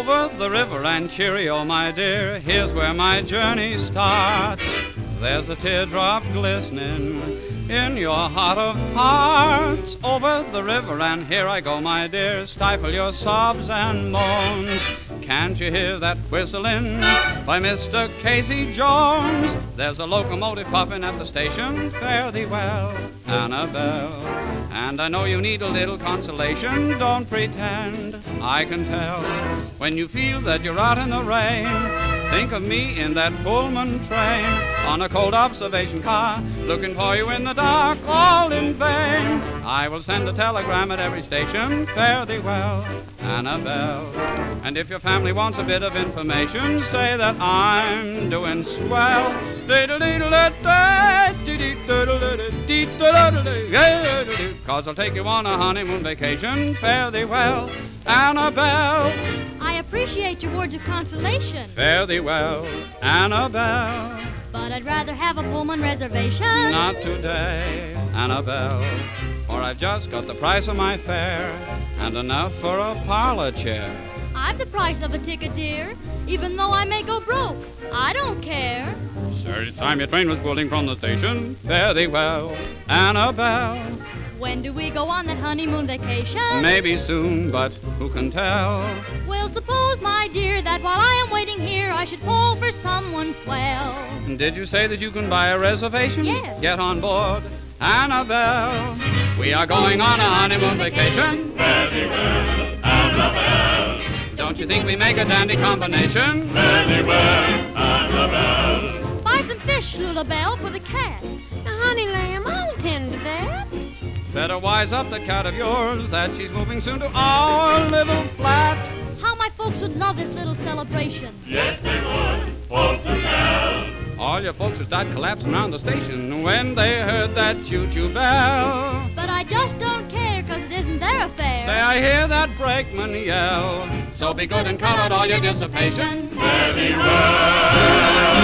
over the river and cheerio, my dear, here's where my journey starts. There's a teardrop glistening in your heart of hearts. Over the river and here I go, my dear, stifle your sobs and moans. Can't you hear that whistling by Mr. Casey Jones? There's a locomotive puffing at the station. Fare thee well, Annabelle. And I know you need a little consolation. Don't pretend, I can tell. When you feel that you're out in the rain, think of me in that Pullman train, on a cold observation car, looking for you in the dark, all in vain. I will send a telegram at every station. Fare thee well, Annabelle. And if your family wants a bit of information, say that I'm doing swell. 'Cause I'll take you on a honeymoon vacation. Fare thee well, Annabelle. I appreciate your words of consolation. Fare thee well, Annabelle. But I'd rather have a Pullman reservation. Not today, Annabelle, for I've just got the price of my fare and enough for a parlor chair. I've the price of a ticket, dear, even though I may go broke. I don't care. Sir, it's time your train was pulling from the station. Fare thee well, Annabelle. When do we go on that honeymoon vacation? Maybe soon, but who can tell? Well, suppose, my dear, that while I am waiting here, I should fall for someone swell. Did you say that you can buy a reservation? Yes. Get on board, Annabelle. We are going on a honeymoon vacation. Fare thee well, Annabelle. Don't you think we make a dandy combination? Fare thee well, Annabelle. Buy some fish, Lulabelle, for the cat. Now, honey lamb, I'll tend to that. Better wise up the cat of yours that she's moving soon to our little flat. How my folks would love this little celebration. Yes, they would, folks to tell. All your folks would start collapsing around the station when they heard that choo-choo bell. But I just don't care, 'cause it isn't their affair. Say, I hear that brakeman yell. So be good and cut out all your dissipation. Fare thee well.